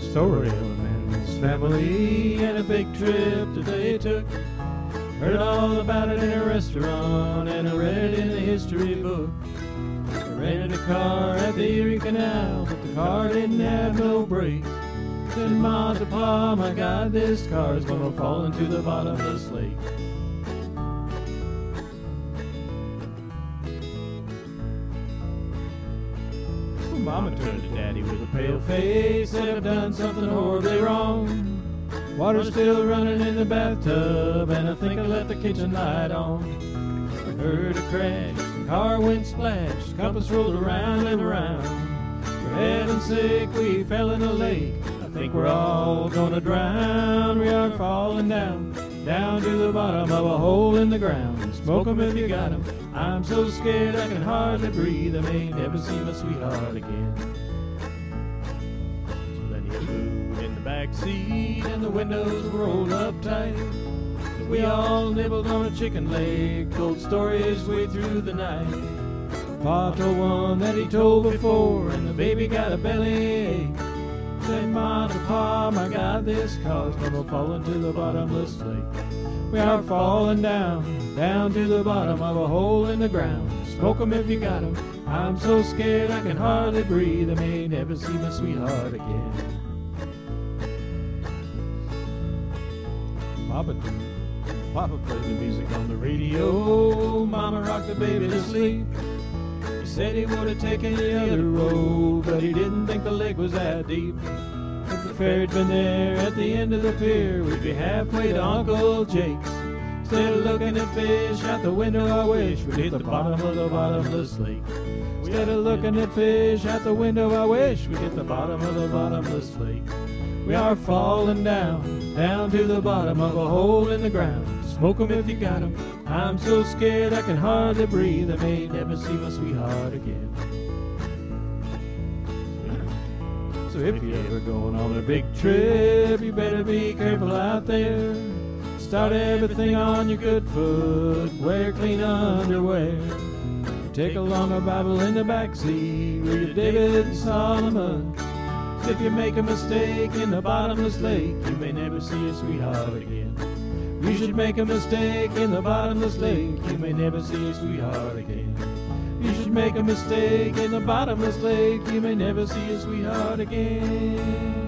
story of a man and his family and a big trip that they took. Heard all about it in a restaurant and I read it in the history book. I rented a car at the Erie Canal, but the car didn't have no brakes. Said, "Ma to Pa, my God, this car's gonna fall into the bottomless lake." Mama turned to Daddy with a pale face, said, "I've done something horribly wrong. Water's still running in the bathtub, and I think I left the kitchen light on." I heard a crash, the car went splash, the compass rolled around and around. For heaven's sake, we fell in a lake. I think we're all gonna drown. We are falling down, down to the bottom of a hole in the ground. Smoke 'em if you got 'em. I'm so scared I can hardly breathe. I may never see my sweetheart again. There's plenty of food in the back seat and the windows were rolled up tight. We all nibbled on a chicken leg, told stories way through the night. Pa told one that he told before, and the baby got a bellyache. Said, "Ma to Pa, my God, this car's gonna fall into the bottomless lake." We are falling down, down to the bottom of a hole in the ground. Smoke 'em if you got 'em. I'm so scared I can hardly breathe. I may never see my sweetheart again. Papa played the music on the radio. Mama rocked the baby to sleep. He said he would have taken the other road, but he didn't think the lake was that deep. If the ferry'd been there at the end of the pier, we'd be halfway to Uncle Jake's. Instead of looking at fish out the window, I wish we'd hit the bottom of the bottomless lake. Instead of looking at fish out the window, I wish we'd hit the bottom of the bottomless lake. We are falling down, down to the bottom of a hole in the ground. Smoke 'em if you got 'em. I'm so scared I can hardly breathe. I may never see my sweetheart again. So if you're ever going on a big trip, you better be careful out there. Start everything on your good foot, wear clean underwear. Take along a Bible in the backseat, read your David and Solomon. If you make a mistake in the bottomless lake, you may never see your sweetheart again. You should make a mistake in the bottomless lake, you may never see your sweetheart again. You should make a mistake in the bottomless lake, you may never see your sweetheart again.